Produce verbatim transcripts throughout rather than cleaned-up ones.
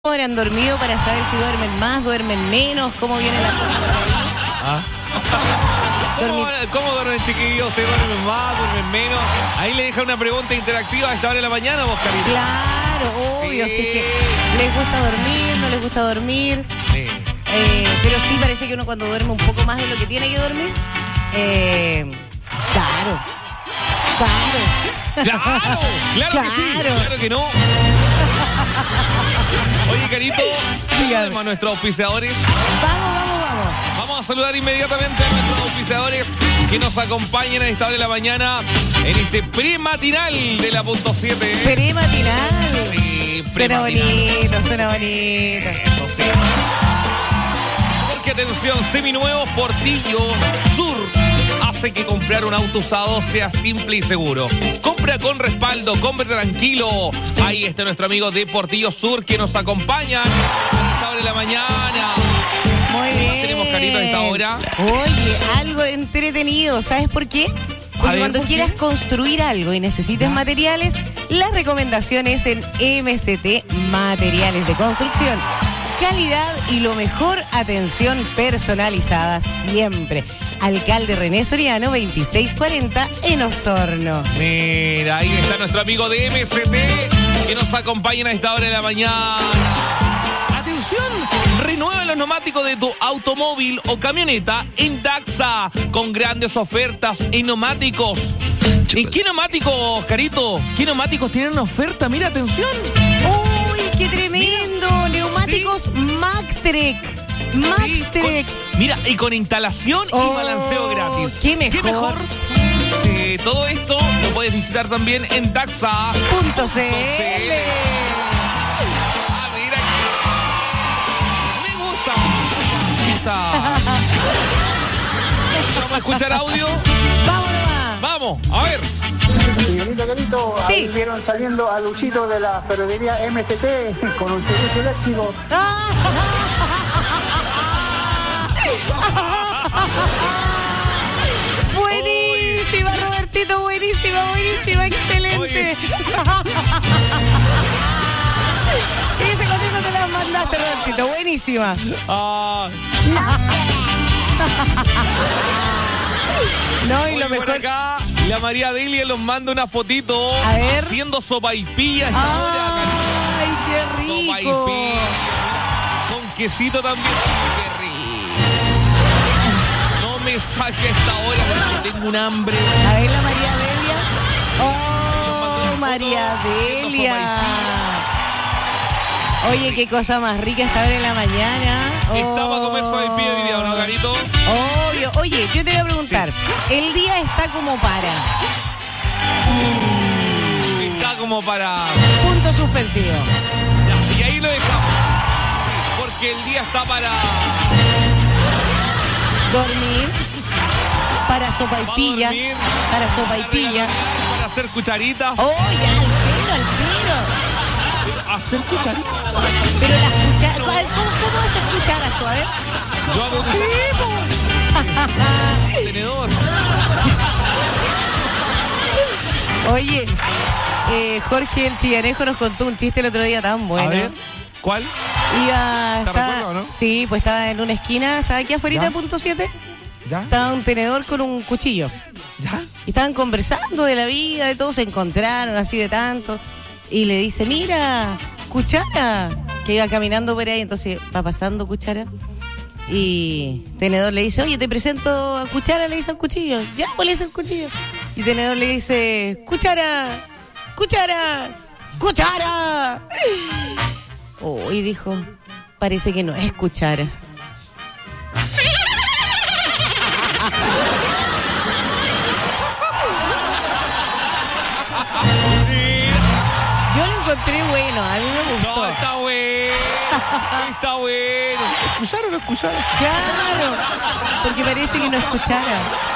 han dormido para saber si duermen más, duermen menos, cómo viene la cosa por ahí. ¿Ah? ¿Cómo, ¿Cómo duermen, chiquillos? ¿Ustedes duermen más, duermen menos? Ahí le deja una pregunta interactiva a esta hora de la mañana, vos, Carita. Claro, obvio, sí. Si es que les gusta dormir, no les gusta dormir. Sí. Eh, pero sí parece que uno cuando duerme un poco más de lo que tiene que dormir, eh, claro, claro. ¡Claro! ¡Claro, claro. que sí! ¡Claro que no! Oye, Carito, saludemos a nuestros auspiciadores. Vamos, vamos, vamos. Vamos a saludar inmediatamente a nuestros auspiciadores que nos acompañan a esta hora de la mañana en este pre-matinal de la punto siete. Pre-matinal. Sí, suena pre-matinal. bonito, suena bonito. Eso sí. Porque atención, seminuevos Portillo Sur hace que comprar un auto usado sea simple y seguro. Compra con respaldo, compre tranquilo. Ahí está nuestro amigo de Portillo Sur que nos acompaña a esta hora de la mañana. Muy bien. Tenemos, Carito, a esta hora. Oye, algo entretenido, ¿sabes por qué? Porque ver, cuando ¿por quieras qué? construir algo y necesites ¿Ya? materiales, las recomendaciones en M C T Materiales de Construcción. Calidad y lo mejor, atención personalizada siempre. Alcalde René Soriano, veintiséis cuarenta en Osorno. Mira, ahí está nuestro amigo de M C T que nos acompaña a esta hora de la mañana. Atención, renueva los neumáticos de tu automóvil o camioneta en Daxa con grandes ofertas en neumáticos. ¿Y qué neumáticos, Carito? ¿Qué neumáticos tienen oferta? Mira, atención. ¡Uy, qué tremendo! Neumáticos Sí. Magtrek. Magtrek. Sí, con- mira, y con instalación Oh, y balanceo gratis. qué mejor. Eh, todo esto lo puedes visitar también en Daxa. Punto C L. Ah, mira. Me gusta. Me gusta. Vamos a escuchar audio. Vamos nomás. Vamos, a ver. Señorita Carito, Sí. ahí vieron saliendo a Luchito de la ferretería M C T con un servicio eléctrico. Buenísima, Robertito, buenísima, buenísima, excelente. Oye. Y ese con eso te la mandaste, Robertito, buenísima. Ah, No, y oye, lo por mejor. acá, la María Delia nos manda una fotito A ver. haciendo sopaipillas. ahora, Ay, qué rico. sopaipillas. Con quesito también. Qué rico. No me saque esta hora porque tengo un hambre. A ver, la María Delia. Oh, María Delia. Oye, qué cosa más rica esta hora en la mañana. Estaba a comer Oh. sopaipillas hoy día, ¿no, Carito? Obvio. Oye, yo te voy a preguntar. El día está como para. Está como para... Punto suspensivo. Ya, y ahí lo dejamos. Porque el día está para... Dormir. Para sopaipilla. Para dormir, Para sopaipilla. Para hacer cucharitas. Oh, ya, al tiro, al tiro. Hacer cucharitas. Pero las cucharas. ¿Cómo, cómo haces cucharas tú? A ver. Yo hago un tenedor. Oye, eh, Jorge el Tillanejo nos contó un chiste el otro día tan bueno. A ver, ¿cuál? Iba, ¿Te estaba- recuerdo, no? Sí, pues estaba en una esquina, estaba aquí afuera ¿Ya? de punto siete. ¿Ya? Estaba un tenedor con un cuchillo. ¿Ya? Y estaban conversando de la vida, de todo, se encontraron así de tanto. Y le dice, mira, Cuchara, que iba caminando por ahí, entonces va pasando Cuchara. Y Tenedor le dice, oye, te presento a Cuchara, le dice al cuchillo. Ya, pues le dice el cuchillo. Y Tenedor le dice, Cuchara, Cuchara, Cuchara. Oh, y dijo, parece que no es Cuchara. Yo lo encontré bueno, a mí me gustó. No, está bueno. Está bueno. ¿Escucharon o no escucharon? Claro, porque parece que no escuchara.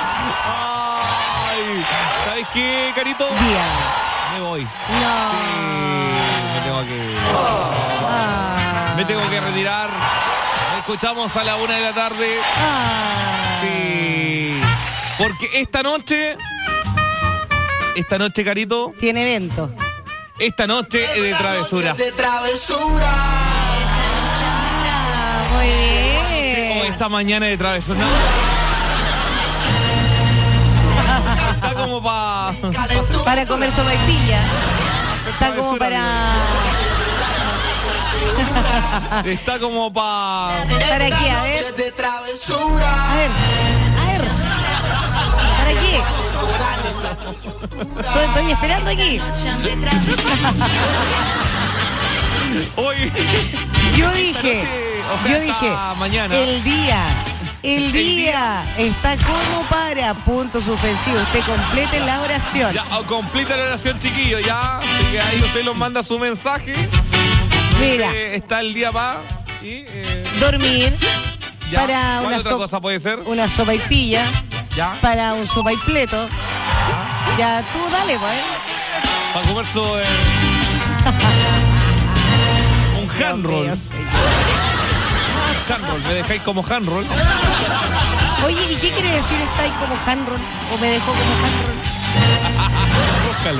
Ay, ¿sabes qué, Carito? Día. Me voy. No. Sí, me tengo que ir. Ah. Me tengo que retirar. Nos escuchamos a la una de la tarde. Ah. Sí. Porque esta noche... Esta noche, Carito... Tiene evento. Esta noche es de travesura. De travesura. esta mañana de travesura. No. Está como para... Para comer sopaipilla. Está como para... Está como para... ¿Para qué? A ver. A ver. A ver. ¿Para qué? Estoy, estoy esperando aquí. Hoy... Yo dije, o sea, yo dije, mañana. el día, el día, El día. está como para, punto suspensivo. Usted complete la oración. Ya, oh, completa la oración, chiquillo, ya. Así que ahí usted nos manda su mensaje. Mira, Eh, está el día para... Y, eh, dormir, ya. para ¿Cuál una, otra so- cosa puede ser? una sopaipilla, Ya. para un sopaipleto. Ya, tú dale, pues. Para comer su... Eh, un hand roll. Dios mío. Hand roll. Me dejáis como hand roll. Oye, ¿y qué quiere decir está ahí como handroll? ¿O me dejó como handroll? Búscalo.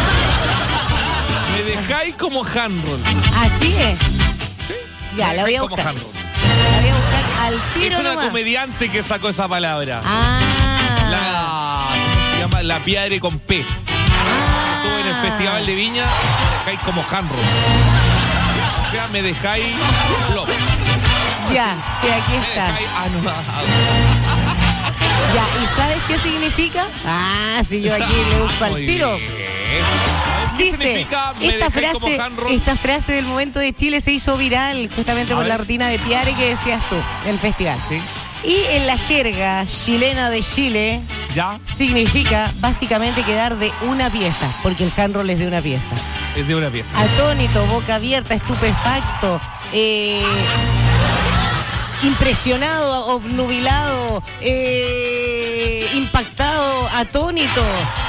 Me dejáis como hand roll. Así es. ¿Sí? Ya, Me la voy a dejáis como buscar. hand roll. La voy a buscar al tiro Es una nomás. comediante que sacó esa palabra. Ah. La... ¿Cómo se llama? La Piadre con P. Estuve en el Festival de Viña. Me dejáis como hand roll. O sea, me dejáis flop. Ya, sí, aquí Me está. dejáis anudado. Ya, ¿y sabes qué significa? Ah, si yo aquí le busco al Muy tiro. bien. ¿Qué Dice, significa me esta dejáis como frase, hand roll? esta frase del momento de Chile se hizo viral justamente A por ver. la rutina de Piare que decías tú, del festival. Sí. Y en la jerga chilena de Chile Ya. significa básicamente quedar de una pieza, porque el hand roll es de una pieza. Es de una pieza. Atónito, boca abierta, estupefacto, eh, impresionado, obnubilado, eh, impactado, atónito.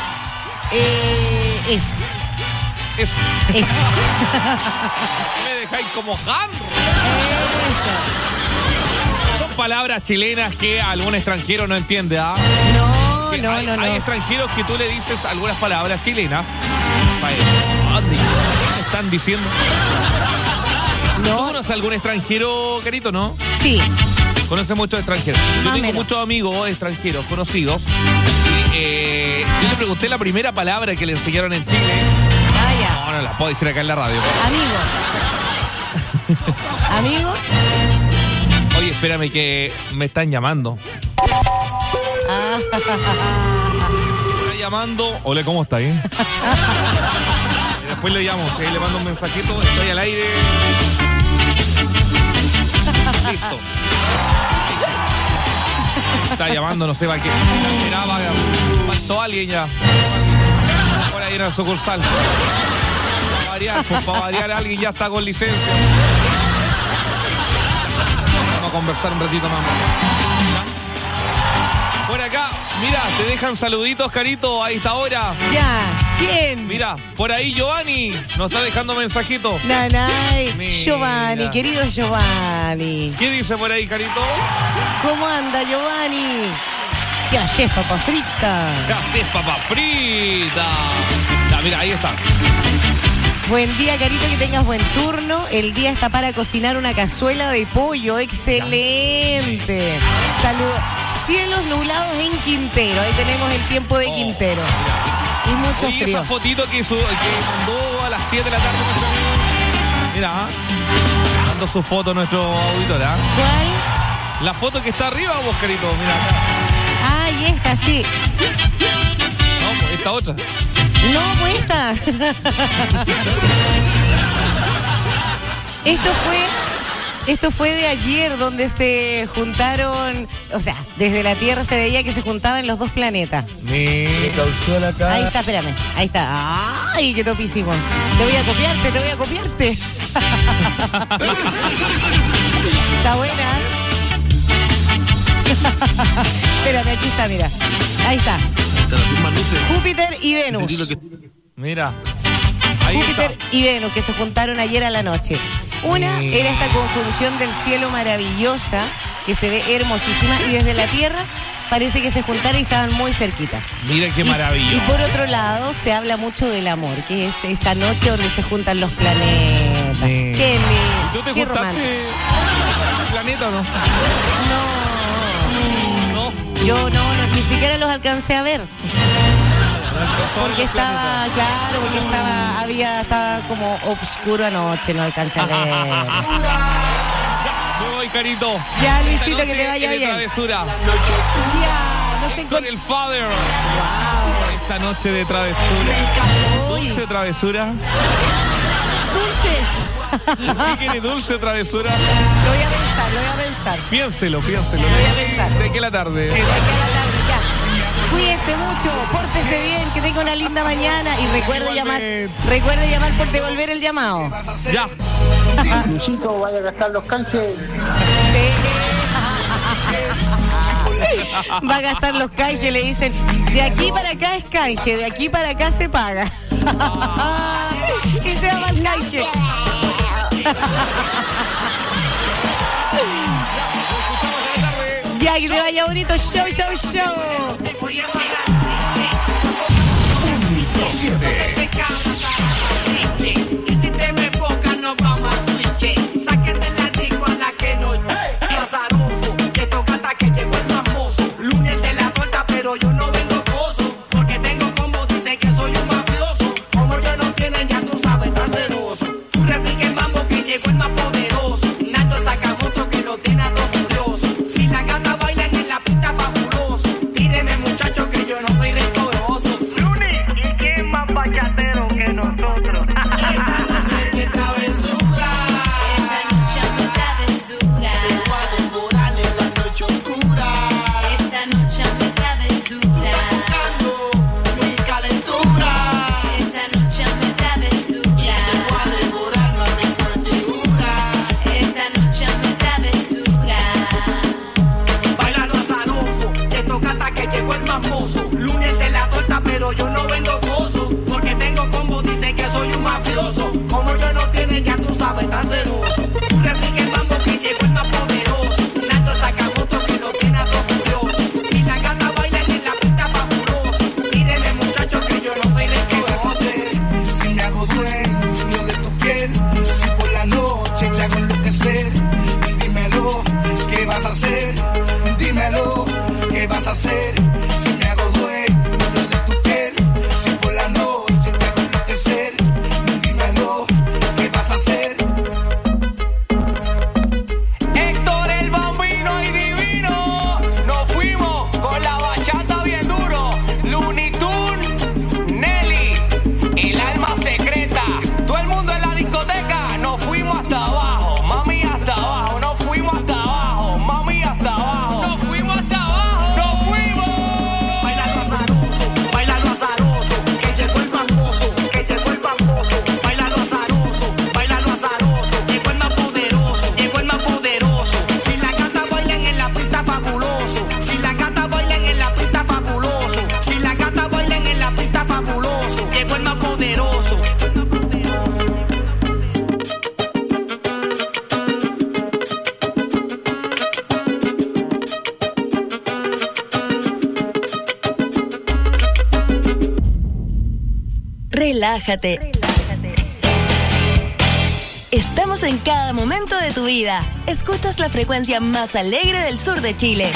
Eh, eso, Eso. eso. Me dejáis como hand roll. Eso. Son palabras chilenas que algún extranjero no entiende, ¿ah? No, Que no, hay, no, no. hay extranjeros que tú le dices algunas palabras chilenas. Ay, ¿dónde? ¿Qué me están diciendo? ¿Tú No, conoces algún extranjero, Carito, no? sí. Conoce muchos extranjeros. Yo Más o tengo menos. muchos amigos extranjeros conocidos. Y eh, yo le pregunté la primera palabra que le enseñaron en Chile. Vaya. No, no la puedo decir acá en la radio. Amigo. Amigo. Oye, espérame que me están llamando. Ah, Me está llamando. Hola, ¿cómo está? Eh? Y después le llamo, ¿sí? Le mando un mensajito, estoy al aire. Listo. Me está llamando, no sé para qué. Ya, va, faltó alguien ya. Por ahí en la sucursal. Para variar, pues, para variar, alguien ya está con licencia. Vamos a conversar un ratito más. ¿Ya? Por acá, mira, te dejan saluditos, Carito, a esta hora. ya. ¿Quién? Mira, por ahí Giovanni nos está dejando mensajito. Nanay, Mira. Giovanni, querido Giovanni. ¿Qué dice por ahí, Carito? ¿Cómo anda, Giovanni? ¿Qué haces, papa frita? ¡Café papa frita! Ya, mira, ahí está. Buen día, Carito, que tengas buen turno. El día está para cocinar una cazuela de pollo. ¡Excelente! Saludos. Cielos nublados en Quintero. Ahí tenemos el tiempo de Oh, Quintero. Y mucho Oye, frío. esa fotito que, su, que mandó a las siete de la tarde nuestro amigo. Mira, ¿ah? Mandó su foto a nuestro auditor, ¿ah? ¿Cuál? La foto que está arriba, vos, Carito, mira acá. Ah, y esta, sí. No, pues esta otra. No, pues esta. Esto fue... Esto fue de ayer, donde se juntaron, o sea, desde la Tierra se veía que se juntaban los dos planetas. Mira. Ahí está, espérame, ahí está. ¡Ay, qué topísimo! Te voy a copiarte, te voy a copiarte. Está buena. Espérame, aquí está, mira. Ahí está. Júpiter y Venus. Mira. Ahí Júpiter está. y Venus, que se juntaron ayer a la noche. Una Mira. era esta conjunción del cielo maravillosa, que se ve hermosísima, y desde la Tierra parece que se juntaron y estaban muy cerquita. Mira qué Y- maravilla. Y, por otro lado, se habla mucho del amor, que es esa noche donde se juntan los planetas. Sí. Qué ¿Y lindo, tú te qué juntaste? romántico. planeta o no? No. No. Yo no, no, ni siquiera los alcancé a ver. Porque estaba, claro, porque estaba, había, estaba como oscuro anoche, no alcancé a ver. Me voy, Carito. Ya, Luisito, que te vaya bien. Travesura. Ya, no sé Con el Father. Wow. Esta noche de travesura. Dulce travesura. Dulce. ¿Qué quiere dulce travesura? Lo voy a pensar, lo voy a pensar. Piénselo, piénselo. Lo voy a pensar. ¿De qué la tarde? De qué la tarde, ya. Cuídese mucho, pórtese bien, que tenga una linda mañana y recuerde llamar, recuerde llamar por devolver el llamado. Ya. Luchito, vaya a gastar los canches. Va a gastar los canjes, le dicen, de aquí para acá es canje, de aquí para acá se paga. Y se va más canje. Ya, que te vaya bonito, show, show, show. Y si te me enfocas, nos vamos a switch. Sáquete la disco a la que no azaroso. Que toca hasta que llegó el famoso. Lunes de la torta, pero yo no vengo coso. Porque tengo como dice que soy un mafioso. Como yo no tienen, ya tú sabes, tan celoso. Tú replica el mambo que llegó el más poderoso. Nando Sakamoto que lo tiene a dos furiosos. Si la gata bailan en la pista fabuloso. Tíreme, muchachos, que yo no soy rencoroso. Lunes, ¿y quién más bachatero que nosotros? ¡Qué travesura! Esta noche es mi travesura. Te voy a devorar en la noche oscura. Esta noche es mi travesura. Buscando mi calentura. Esta noche es mi travesura. Te voy a devorar, mami, por figura. Esta noche es mi travesura. Bailalo azaroso, que toca hasta que llegó el mamoso. Lunes de la torta, pero yo no vendo gozo. Porque tengo combo, dice que soy un mafioso. Como yo no tiene, ya tú sabes, tan celoso. Tú replica el mambo que llegó el más poderoso. Nando Sakamoto que lo tiene a dos furiosos. Si la gata bailan en la pista fabuloso. Tíreme, muchachos, que yo no soy rencoroso. Si me hago dueño de tu piel, si por la noche te hago enloquecer, dímelo, ¿qué vas a hacer? Dímelo, ¿qué vas a hacer? Si me hago dueño de tu piel, si por la noche te hago enloquecer, dímelo, ¿qué vas a hacer? Héctor el Bambino y Divino, nos fuimos con la bachata bien duro. Looney Tunes, Nelly, el alma secreta. Todo el mundo en la discoteca, nos fuimos hasta abajo, mami hasta abajo, nos fuimos hasta abajo, mami hasta abajo, nos fuimos hasta abajo, nos fuimos. Bailalo azaroso, bailalo azaroso, que llegó el famoso, que llegó el famoso. Bailalo azaroso, bailalo azaroso, llegó el más poderoso, llegó el más poderoso. Si la gata bailan en la pista fabuloso, si la gata bailan en la pista fabuloso, si la gata bailan en la pista fabuloso, llegó el más poderoso. Relájate. Estamos en cada momento de tu vida. Escuchas la frecuencia más alegre del sur de Chile.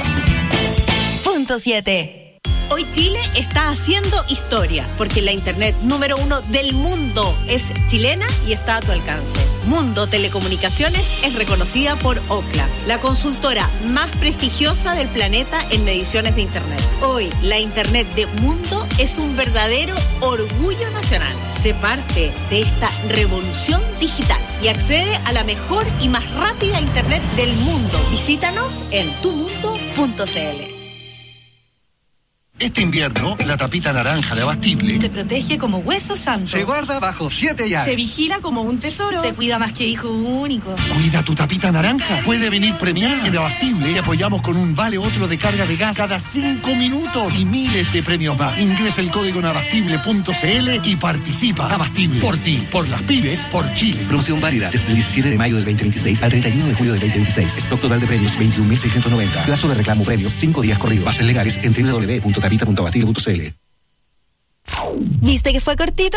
Punto siete. Hoy Chile está haciendo historia, porque la internet número uno del mundo es chilena y está a tu alcance. Mundo Telecomunicaciones es reconocida por Ookla, la consultora más prestigiosa del planeta en mediciones de internet. Hoy, la internet de Mundo es un verdadero orgullo nacional. Sé parte de esta revolución digital y accede a la mejor y más rápida internet del mundo. Visítanos en tu mundo punto c l. Este invierno, la tapita naranja de Abastible Se protege como hueso santo. se guarda bajo siete llaves. Se vigila como un tesoro. Se cuida más que hijo único. Cuida tu tapita naranja. Puede venir premiada. En Abastible te apoyamos con un vale otro de carga de gas cada cinco minutos y miles de premios más. Ingresa el código en abastible punto c l y participa. Abastible. Por ti, por las pymes, por Chile. Promoción válida desde el diecisiete de mayo del veinte veintiséis al treinta y uno de julio del veinte veintiséis. Stock total de premios veintiún mil seiscientos noventa. Plazo de reclamo premios cinco días corridos. Bases legales en doble u doble u doble u punto tapita punto abastible punto c l. ¿Viste que fue cortito?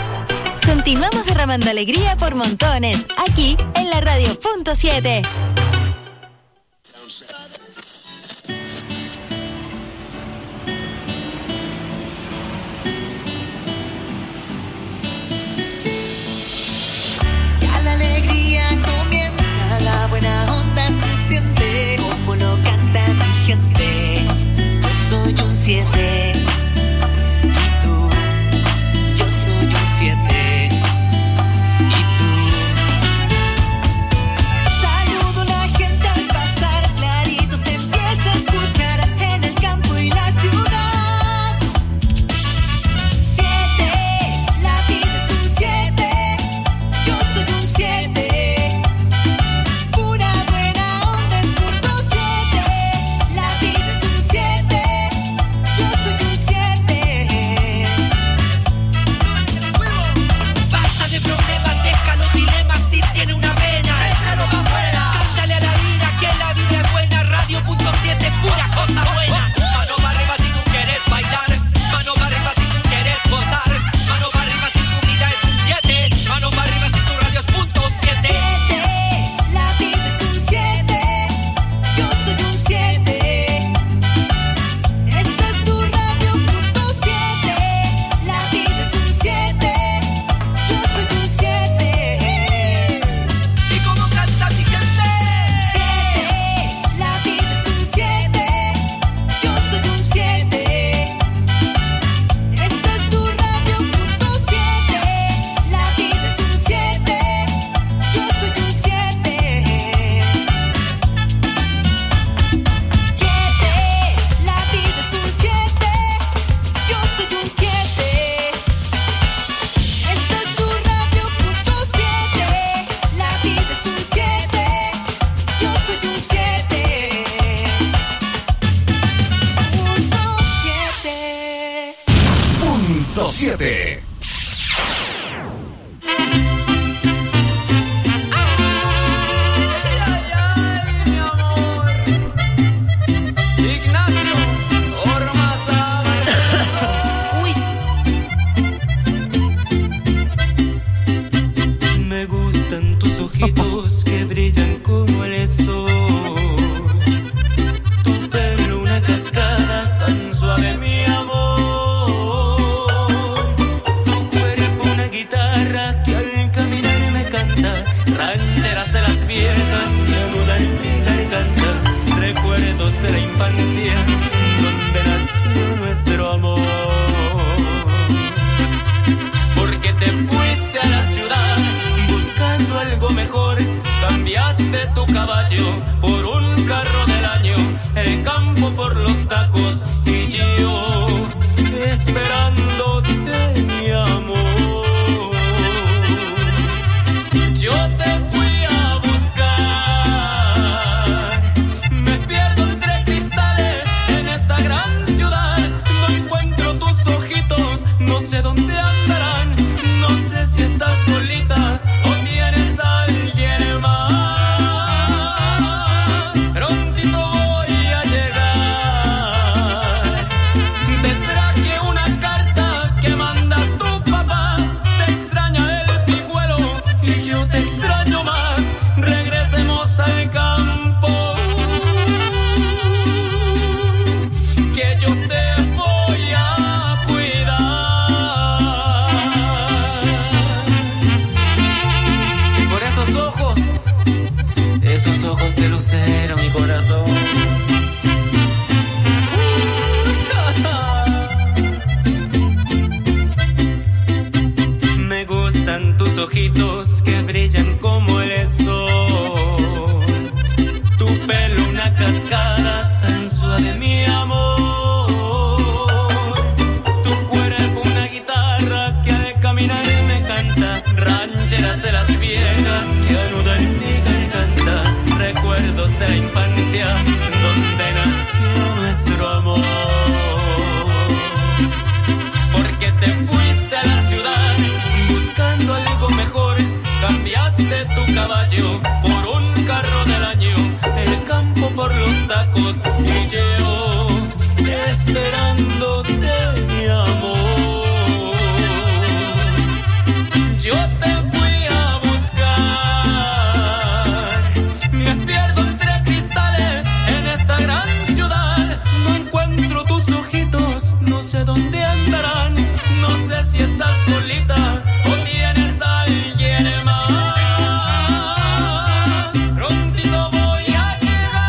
Continuamos derramando alegría por montones, aquí en la radio punto siete. siete. Ojitos que brillan como el sol, tu pelo una cascada tan suave, mi amor, tu cuerpo una guitarra que al caminar me canta, rancheras de las viejas que anudan mi garganta, recuerdos de la infancia donde nació nuestro amor, porque te fuiste a la ciudad buscando algo mejor, cambiaste tu caballo por un carro del año, el campo por los tacos y yo esperándote, mi amor. Yo te fui a buscar, me pierdo entre cristales en esta gran ciudad, no encuentro tus ojitos, no sé dónde andarán, no sé si estás solita o tienes a alguien más. Prontito voy a llegar. Te traje una carta que manda tu papá. Te extraña el pijuelo y yo te extraño más. Regresemos al campo, que yo te voy a cuidar. Esos ojos de lucero, mi corazón. Me gustan tus ojitos que brillan como el sol, tu pelo una cascada tan suave, mi amor, tu cuerpo una guitarra que al caminar me canta, rancheras de las viejas que anudan mi garganta, recuerdos de la infancia donde nació nuestro amor, porque te fuiste a la ciudad buscando algo mejor, cambiaste tu caballo por un carro del año, el campo por los tacos y yo esperándote, mi amor. Yo te fui a buscar, me pierdo entre cristales en esta gran ciudad, no encuentro tus ojitos, no sé dónde andarán, no sé si estás solita o tienes a alguien más. Prontito voy a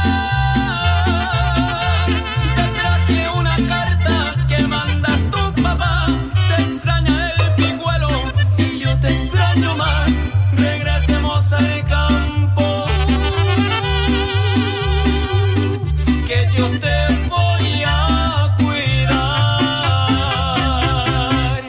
llegar, te traje una carta que manda tu papá, te extraña el pijuelo y yo te extraño más. Regresemos al campo, que yo te voy a cuidar.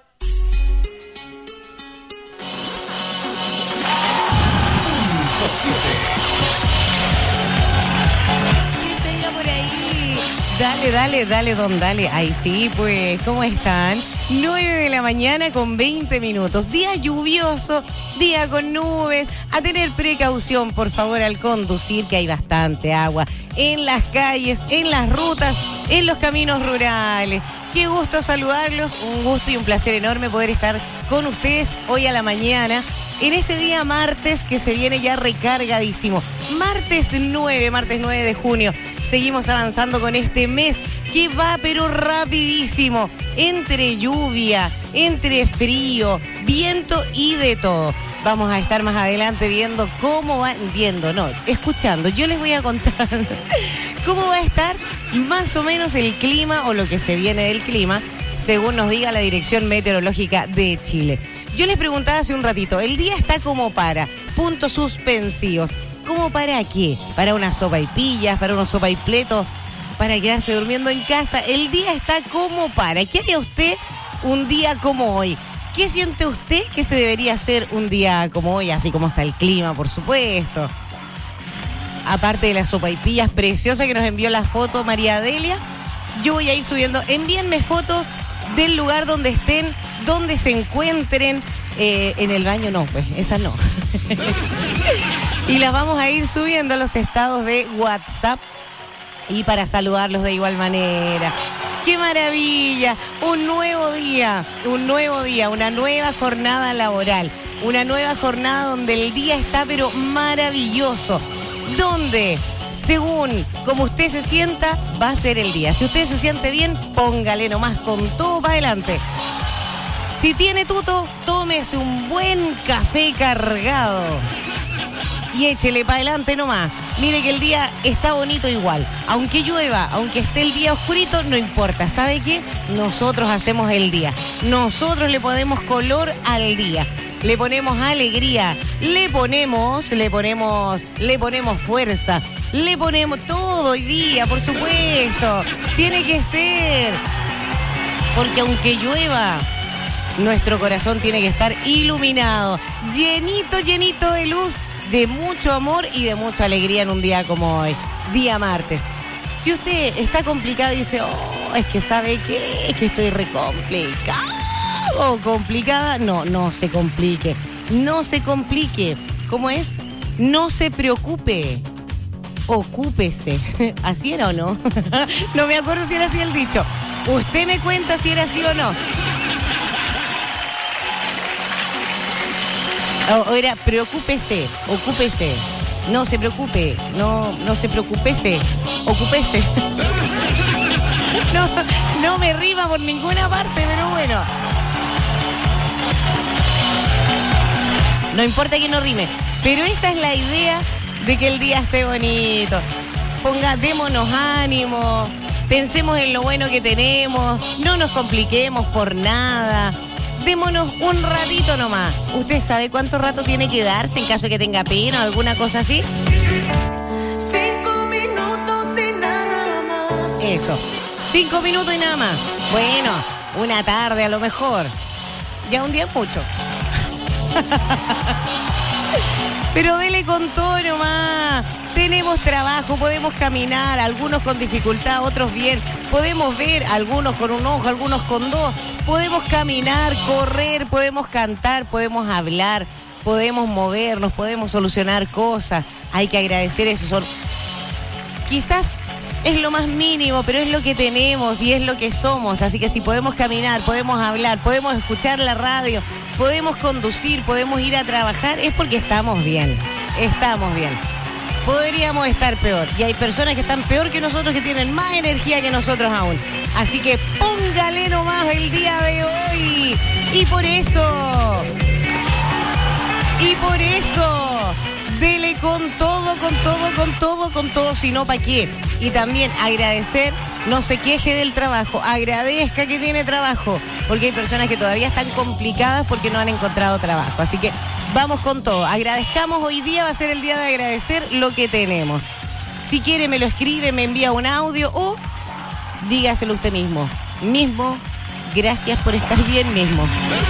¿Quién se iba por ahí? Dale, dale, dale, don, dale. Ay, sí, pues, ¿cómo están? nueve de la mañana con veinte minutos. Día lluvioso, día con nubes. A tener precaución, por favor, al conducir, que hay bastante agua en las calles, en las rutas, en los caminos rurales. Qué gusto saludarlos, un gusto y un placer enorme poder estar con ustedes hoy a la mañana, en este día martes que se viene ya recargadísimo. Martes nueve, martes nueve de junio. Seguimos avanzando con este mes que va pero rapidísimo, entre lluvia, entre frío, viento y de todo. Vamos a estar más adelante viendo cómo va, viendo, no, escuchando. Yo les voy a contar cómo va a estar más o menos el clima o lo que se viene del clima, según nos diga la Dirección Meteorológica de Chile. Yo les preguntaba hace un ratito, el día está como para, puntos suspensivos. ¿Cómo para qué? ¿Para una sopaipillas? ¿Para unos sopaipletos? ¿Para quedarse durmiendo en casa? El día está como para. ¿Qué haría usted un día como hoy? ¿Qué siente usted que se debería hacer un día como hoy? Así como está el clima, por supuesto. Aparte de las sopaipillas preciosas que nos envió la foto María Delia, yo voy a ir subiendo. Envíenme fotos del lugar donde estén, donde se encuentren. Eh, en el baño no, pues, esa no. Y las vamos a ir subiendo a los estados de WhatsApp y para saludarlos de igual manera. ¡Qué maravilla! Un nuevo día, un nuevo día, una nueva jornada laboral, una nueva jornada donde el día está pero maravilloso, donde según como usted se sienta va a ser el día. Si usted se siente bien, póngale nomás con todo para adelante. Si tiene tuto, tómese un buen café cargado y échele para adelante nomás. Mire que el día está bonito igual. Aunque llueva, aunque esté el día oscurito, no importa. ¿Sabe qué? Nosotros hacemos el día. Nosotros le ponemos color al día. Le ponemos alegría. Le ponemos, le ponemos, le ponemos fuerza. Le ponemos todo hoy día, por supuesto. Tiene que ser. Porque aunque llueva, nuestro corazón tiene que estar iluminado, llenito, llenito de luz, de mucho amor y de mucha alegría en un día como hoy, día martes. Si usted está complicado y dice, oh, es que sabe qué, es que estoy re complicado o complicada, no, no se complique, no se complique. ¿Cómo es? No se preocupe, ocúpese. ¿Así era o no? No me acuerdo si era así el dicho. Usted me cuenta si era así o no. O era preocúpese, ocúpese, no se preocupe, no, no se preocupese, ocúpese. No, no me rima por ninguna parte, pero bueno. No importa que no rime, pero esa es la idea de que el día esté bonito. Ponga, démonos ánimo, pensemos en lo bueno que tenemos, no nos compliquemos por nada. Démonos un ratito nomás. ¿Usted sabe cuánto rato tiene que darse en caso de que tenga pena o alguna cosa así? Cinco minutos y nada más. Eso. Cinco minutos y nada más. Bueno, una tarde a lo mejor. Ya un día es mucho. Pero dele con todo nomás. Tenemos trabajo, podemos caminar, algunos con dificultad, otros bien. Podemos ver, algunos con un ojo, algunos con dos. Podemos caminar, correr, podemos cantar, podemos hablar, podemos movernos, podemos solucionar cosas. Hay que agradecer eso. Son... Quizás es lo más mínimo, pero es lo que tenemos y es lo que somos. Así que si podemos caminar, podemos hablar, podemos escuchar la radio, podemos conducir, podemos ir a trabajar, es porque estamos bien. Estamos bien. Podríamos estar peor. Y hay personas que están peor que nosotros, que tienen más energía que nosotros aún. Así que póngale nomás el día de hoy. Y por eso, y por eso, dele con todo, con todo, con todo, con todo, si no, ¿para qué? Y también agradecer, no se queje del trabajo, agradezca que tiene trabajo, porque hay personas que todavía están complicadas porque no han encontrado trabajo. Así que vamos con todo, agradezcamos, hoy día va a ser el día de agradecer lo que tenemos. Si quiere me lo escribe, me envía un audio o dígaselo usted mismo. Mismo, gracias por estar bien mismo.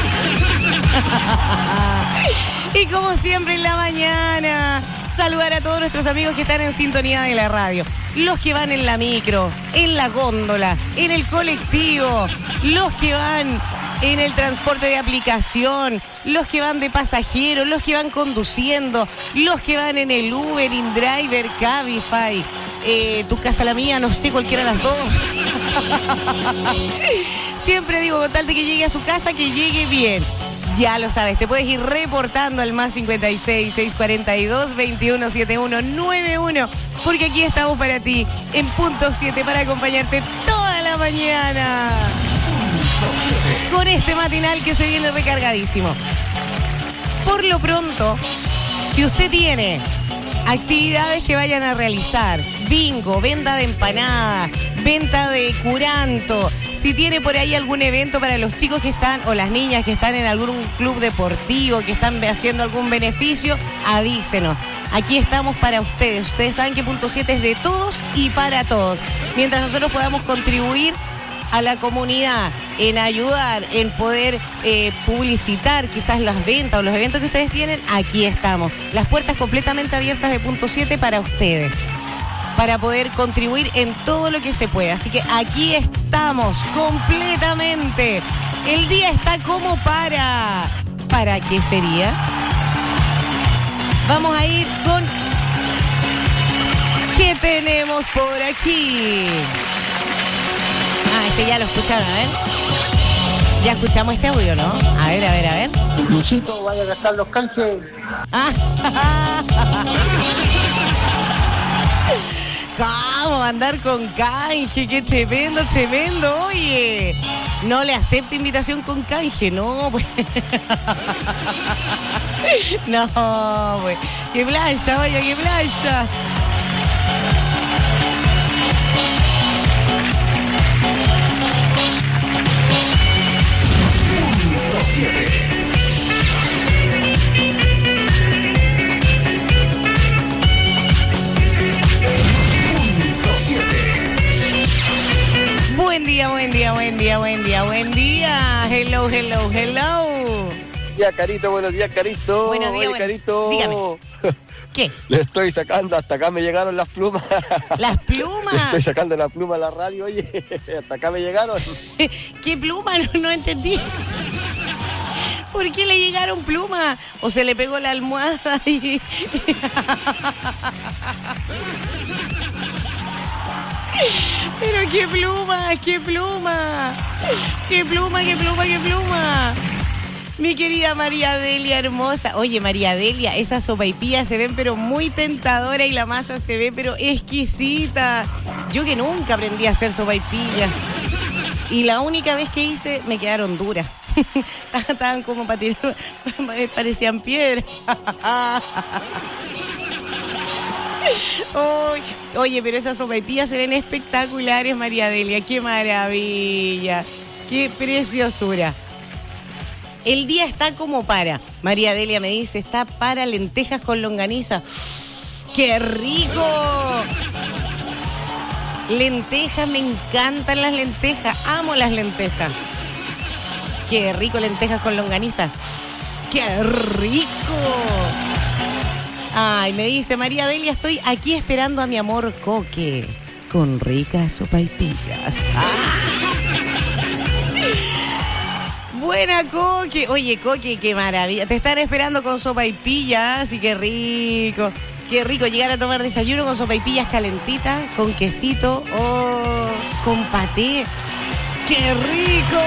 Y como siempre en la mañana, saludar a todos nuestros amigos que están en sintonía de la radio. Los que van en la micro, en la góndola, en el colectivo, los que van en el transporte de aplicación, los que van de pasajeros, los que van conduciendo, los que van en el Uber, InDriver, Cabify, eh, tu casa la mía, no sé, cualquiera de las dos. Siempre digo, con tal de que llegue a su casa, que llegue bien. Ya lo sabes, te puedes ir reportando al más cincuenta y seis, seiscientos cuarenta y dos, veintiuno setenta y uno noventa y uno, porque aquí estamos para ti, en punto siete, para acompañarte toda la mañana. Con este matinal que se viene recargadísimo. Por lo pronto, si usted tiene actividades que vayan a realizar, bingo, venta de empanadas, venta de curanto, si tiene por ahí algún evento para los chicos que están, o las niñas que están en algún club deportivo, que están haciendo algún beneficio, avísenos. Aquí estamos para ustedes. Ustedes saben que punto siete es de todos y para todos. Mientras nosotros podamos contribuir a la comunidad, en ayudar, en poder eh, publicitar quizás las ventas o los eventos que ustedes tienen, aquí estamos. Las puertas completamente abiertas de punto siete para ustedes. para poder contribuir en todo lo que se pueda. Así que aquí estamos completamente. El día está como para... ¿Para qué sería? Vamos a ir con... ¿Qué tenemos por aquí? Ah, este ya lo escucharon, a ver. Ya escuchamos este audio, ¿no? A ver, a ver, a ver. Luchito, vaya a gastar los canjes. Ah. ¿Cómo andar con canje? Qué tremendo, tremendo. Oye, no le acepto invitación con canje, no, pues. No, pues. Qué playa, oye, qué playa. siete. Buen día, buen día, buen día, buen día, buen día. Hello, hello, hello. Buenos días, Carito, buenos días, Carito. Buenos días, Oye, bueno. Carito. Dígame. ¿Qué? Le estoy sacando, hasta acá me llegaron las plumas. ¿Las plumas? Le estoy sacando la pluma a la radio, oye, hasta acá me llegaron. ¿Qué pluma? No, no entendí. ¿Por qué le llegaron plumas? ¿O se le pegó la almohada y... Pero qué pluma, qué pluma. Qué pluma, qué pluma, qué pluma. Mi querida María Delia hermosa. Oye, María Delia, esas sopaipillas se ven pero muy tentadoras y la masa se ve pero exquisita. Yo que nunca aprendí a hacer sopaipillas. Y la única vez que hice me quedaron duras. Estaban como para tirar, parecían piedras. Oye, oye, pero esas sopaipillas se ven espectaculares, María Delia. Qué maravilla. Qué preciosura. El día está como para. María Delia me dice, está para lentejas con longaniza. ¡Qué rico! Lentejas, me encantan las lentejas. Amo las lentejas. ¡Qué rico, lentejas con longaniza! ¡Qué rico! Ay, me dice María Delia, estoy aquí esperando a mi amor Coque con ricas sopaipillas. ¡Ah! Buena, Coque. Oye, Coque, qué maravilla. Te están esperando con sopaipillas, así que rico. Qué rico llegar a tomar desayuno con sopaipillas calentitas, con quesito o con paté. ¡Qué rico!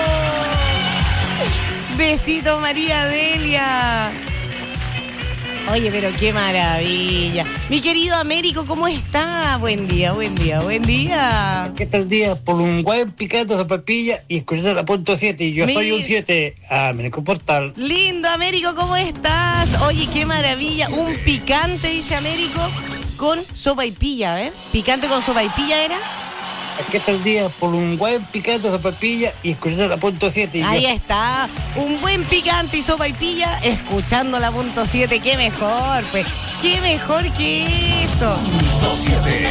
Besito, María Delia. Oye, pero qué maravilla. Mi querido Américo, ¿cómo está? Buen día, buen día, buen día. ¿Qué tal el día? Por un buen picante de sopaipilla y escuchando la punto siete. Y yo Mi... soy un siete. Ah, me comportar. Lindo, Américo, ¿cómo estás? Oye, qué maravilla. Un picante, dice Américo, con sopaipilla, a ver. ¿Picante con sopaipilla era? ¿Qué tal el día? Por un buen picante de sopaipilla y escuchando la punto siete. Ahí yo... está. Un buen picante y sopaipilla escuchando la punto siete. Qué mejor, pues. Qué mejor que eso. Punto siete.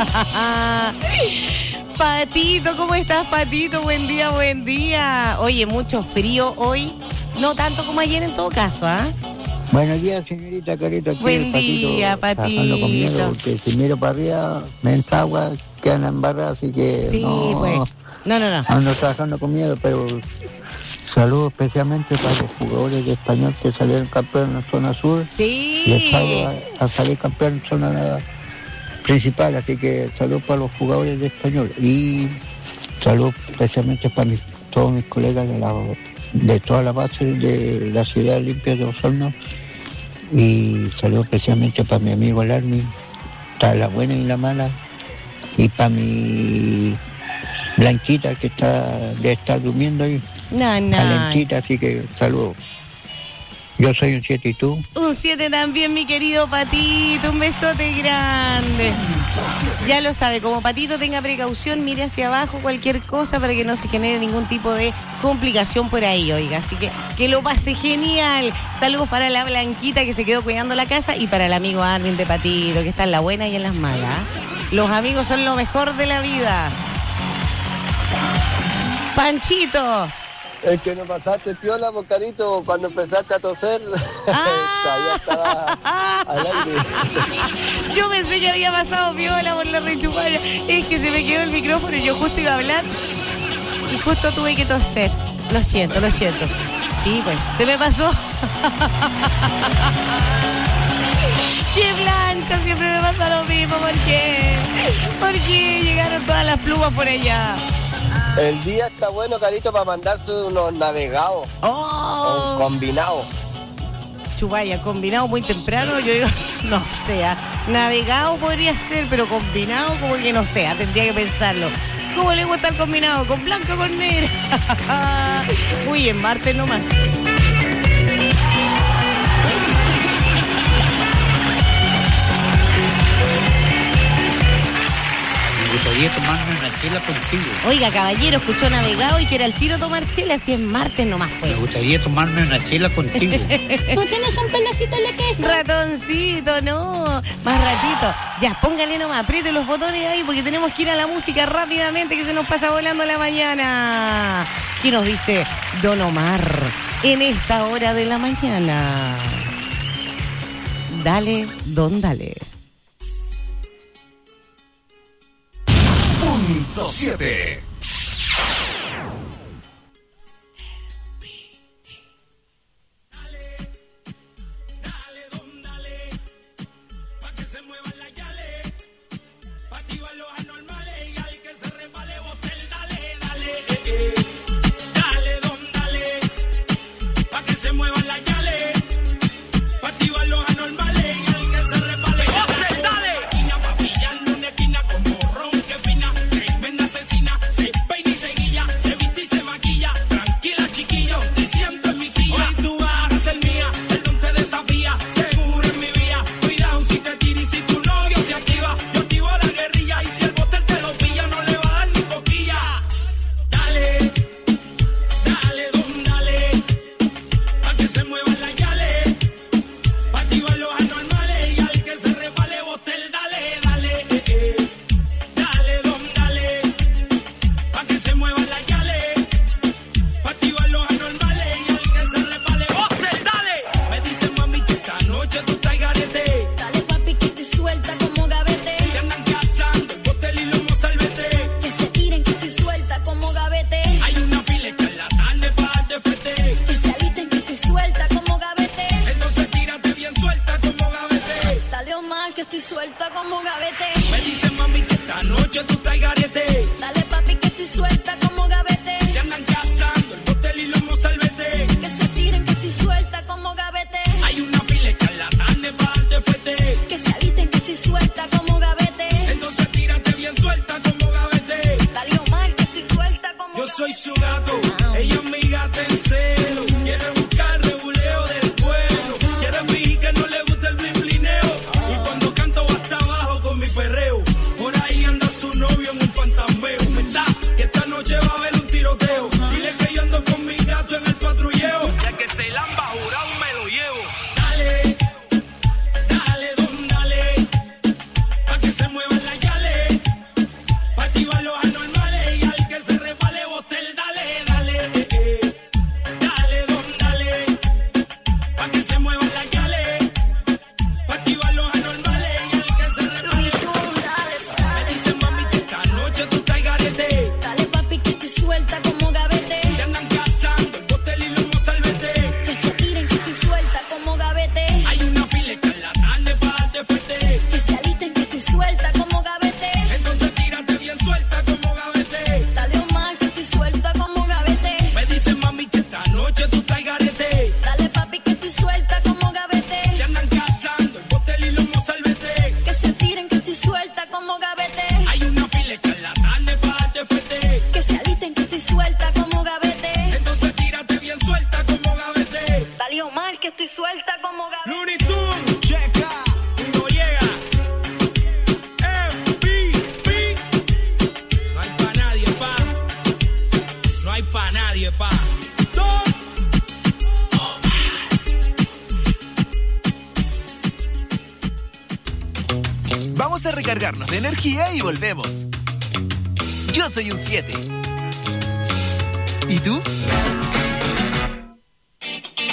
Patito, ¿cómo estás, Patito? Buen día, buen día. Oye, mucho frío hoy. No tanto como ayer en todo caso, ¿ah? ¿eh? Buenos días, señorita Carito. Aquí Buen el patito, día, Patito. Con miedo porque si miro para arriba, me entra agua, quedan embarradas, así que sí, no, pues. No, no, no. Ando trabajando con miedo, pero saludos especialmente para los jugadores de Español que salieron campeones en la zona sur. Sí. Les salgo a, a salir campeón en zona principal, así que saludos para los jugadores de Español. Y saludos especialmente para mis, todos mis colegas de, la, de toda la base de la ciudad limpia de Osorno. Y saludos especialmente para mi amigo el Armin, para la buena y la mala, y para mi Blanquita que está de estar durmiendo ahí, no, no. calentita, así que saludos. Yo soy un siete y tú. Un siete también, mi querido Patito. Un besote grande. Ya lo sabe, como Patito tenga precaución, mire hacia abajo cualquier cosa para que no se genere ningún tipo de complicación por ahí, oiga. Así que que lo pase genial. Saludos para la Blanquita que se quedó cuidando la casa y para el amigo Armin de Patito, que está en la buena y en las malas. Los amigos son lo mejor de la vida. Panchito, Es que no pasaste piola, pues, Carito, cuando empezaste a toser, todavía estaba al aire. Yo pensé que había pasado piola por la rechupalla. Es que se me quedó el micrófono y yo justo iba a hablar y justo tuve que toser. Lo siento, lo siento. Sí, pues, se me pasó. ¡Qué plancha! Siempre me pasa lo mismo. ¿Por qué? ¿Por qué llegaron todas las plumas por allá? El día está bueno, Carito, para mandarse unos navegados. ¡Oh! Un combinado. Chupalla, combinado muy temprano, yo digo, no sea, navegado podría ser, pero combinado como que no sea, tendría que pensarlo. ¿Cómo le gusta el combinado? ¿Con blanco o con negro? Uy, en martes nomás. Me gustaría tomarme una chela contigo. Oiga, caballero, escuchó navegado y quiere al tiro tomar chela, así es martes nomás, pues. Me gustaría tomarme una chela contigo. ¿No tienes un pedacito de queso? Ratoncito, no. Más ratito. Ya, póngale nomás, apriete los botones ahí porque tenemos que ir a la música rápidamente que se nos pasa volando la mañana. ¿Qué nos dice Don Omar en esta hora de la mañana? Dale, don, dale. Punto siete. Vamos a recargarnos de energía y volvemos. Yo soy un siete. ¿Y tú?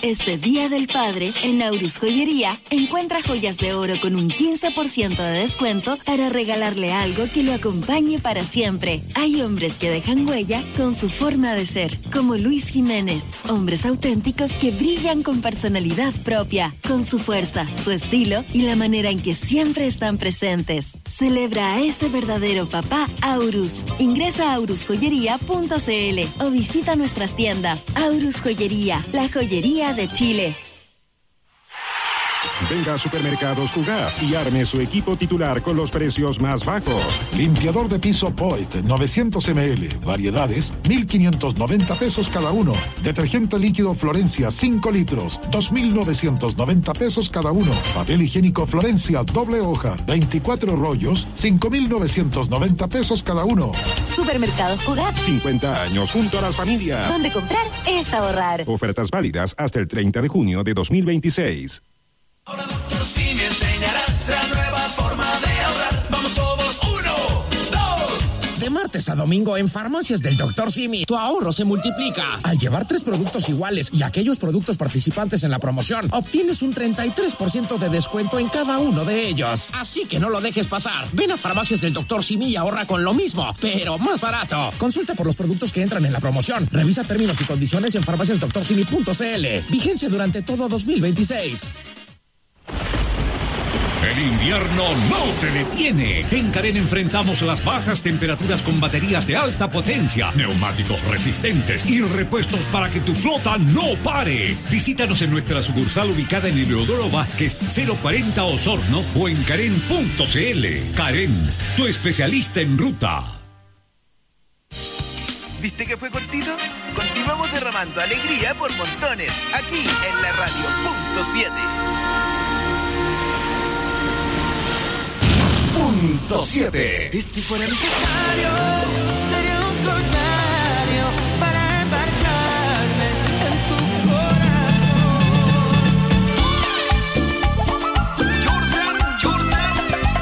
Este Día del Padre, en Aurus Joyería, encuentra joyas de oro con un quince por ciento de descuento para regalarle algo que lo acompañe para siempre. Hay hombres que dejan huella con su forma de ser, como Luis Jiménez. Hombres auténticos que brillan con personalidad propia, con su fuerza, su estilo y la manera en que siempre están presentes. Celebra a ese verdadero papá Aurus. Ingresa a aurus joyería punto c l o visita nuestras tiendas. Aurus Joyería, la joyería de Chile. Venga a Supermercados Jugar y arme su equipo titular con los precios más bajos. Limpiador de piso Poit, novecientos mililitros, variedades, mil quinientos noventa pesos cada uno. Detergente líquido Florencia, cinco litros, dos mil novecientos noventa pesos cada uno. Papel higiénico Florencia, doble hoja, veinticuatro rollos, cinco mil novecientos noventa pesos cada uno. Supermercados Jugar. cincuenta años junto a las familias. Donde comprar es ahorrar. Ofertas válidas hasta el treinta de junio de dos mil veintiséis. Ahora doctor Simi enseñará la nueva forma de ahorrar. Vamos todos, uno, dos. De martes a domingo en Farmacias del doctor Simi, tu ahorro se multiplica. Al llevar tres productos iguales y aquellos productos participantes en la promoción, obtienes un treinta y tres por ciento de descuento en cada uno de ellos. Así que no lo dejes pasar. Ven a Farmacias del doctor Simi y ahorra con lo mismo, pero más barato. Consulta por los productos que entran en la promoción. Revisa términos y condiciones en farmacias doctor simi punto c l. Vigencia durante todo dos mil veintiséis. El invierno no te detiene. En Karen enfrentamos las bajas temperaturas con baterías de alta potencia, neumáticos resistentes y repuestos para que tu flota no pare. Visítanos en nuestra sucursal ubicada en Eleodoro Vázquez cero cuarenta Osorno o en karen punto c l. Karen, tu especialista en ruta. ¿Viste que fue cortito? Continuamos derramando alegría por montones aquí en la radio punto siete. Punto siete. Y si fuera necesario, sería un corsario para embarcarme en tu corazón. Jordan, Jordan.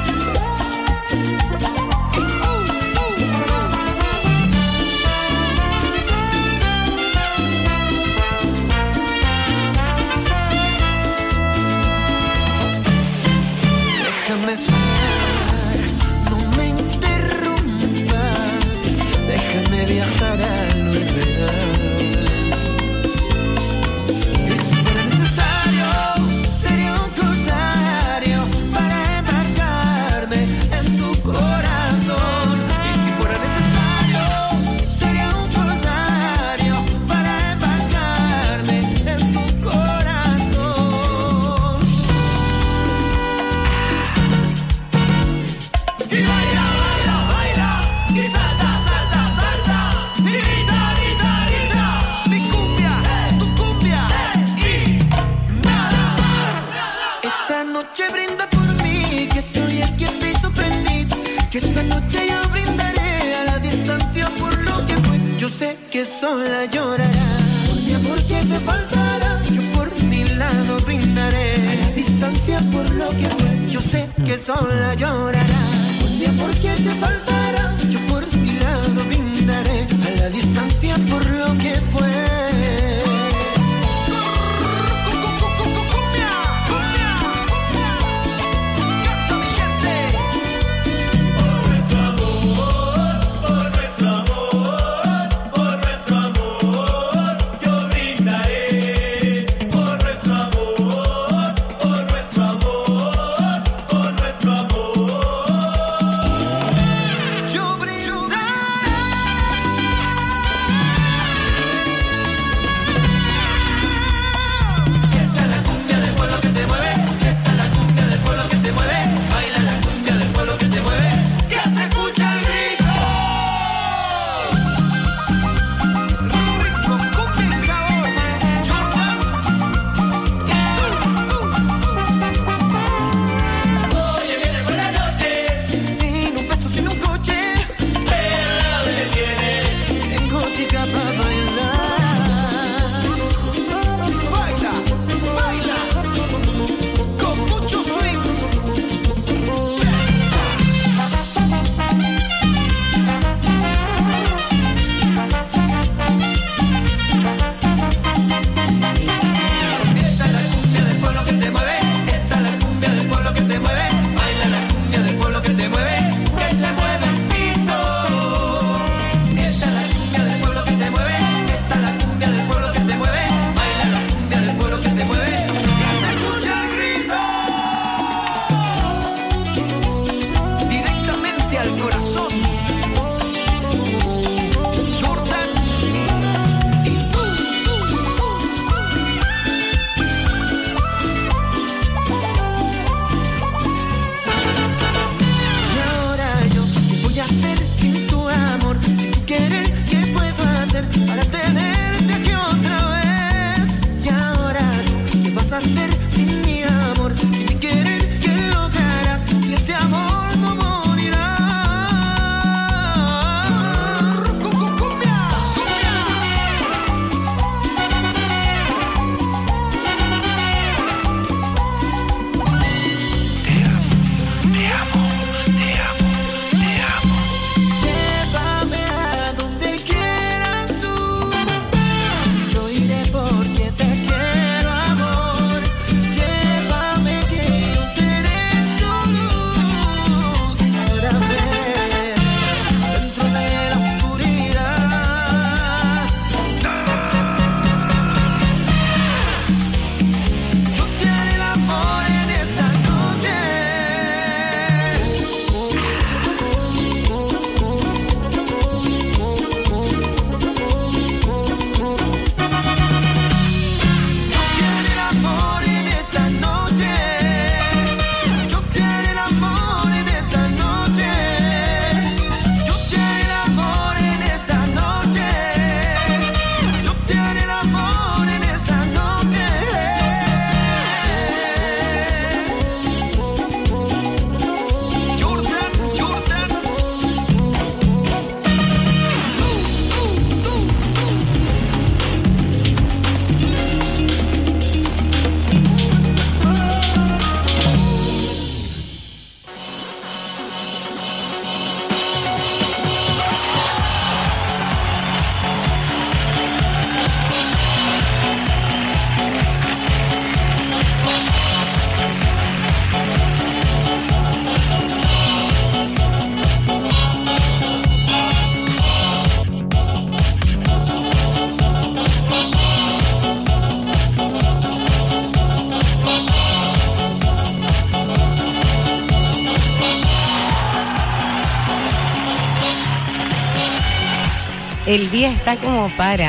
Déjame soñar. Viajar a lo irreal. Y si fuera necesario, sería un corsario para embarcarme en tu corazón. Y si fuera necesario, sería un corsario para embarcarme en tu corazón. Y baila, baila, baila, y salta. Esta noche yo brindaré a la distancia por lo que fue. Yo sé que sola llorará por mi amor que te faltará. Yo por mi lado brindaré a la distancia por lo que fue. Yo sé que sola llorará por mi amor que te faltará. Yo por mi lado brindaré a la distancia por lo que fue. El día está como para...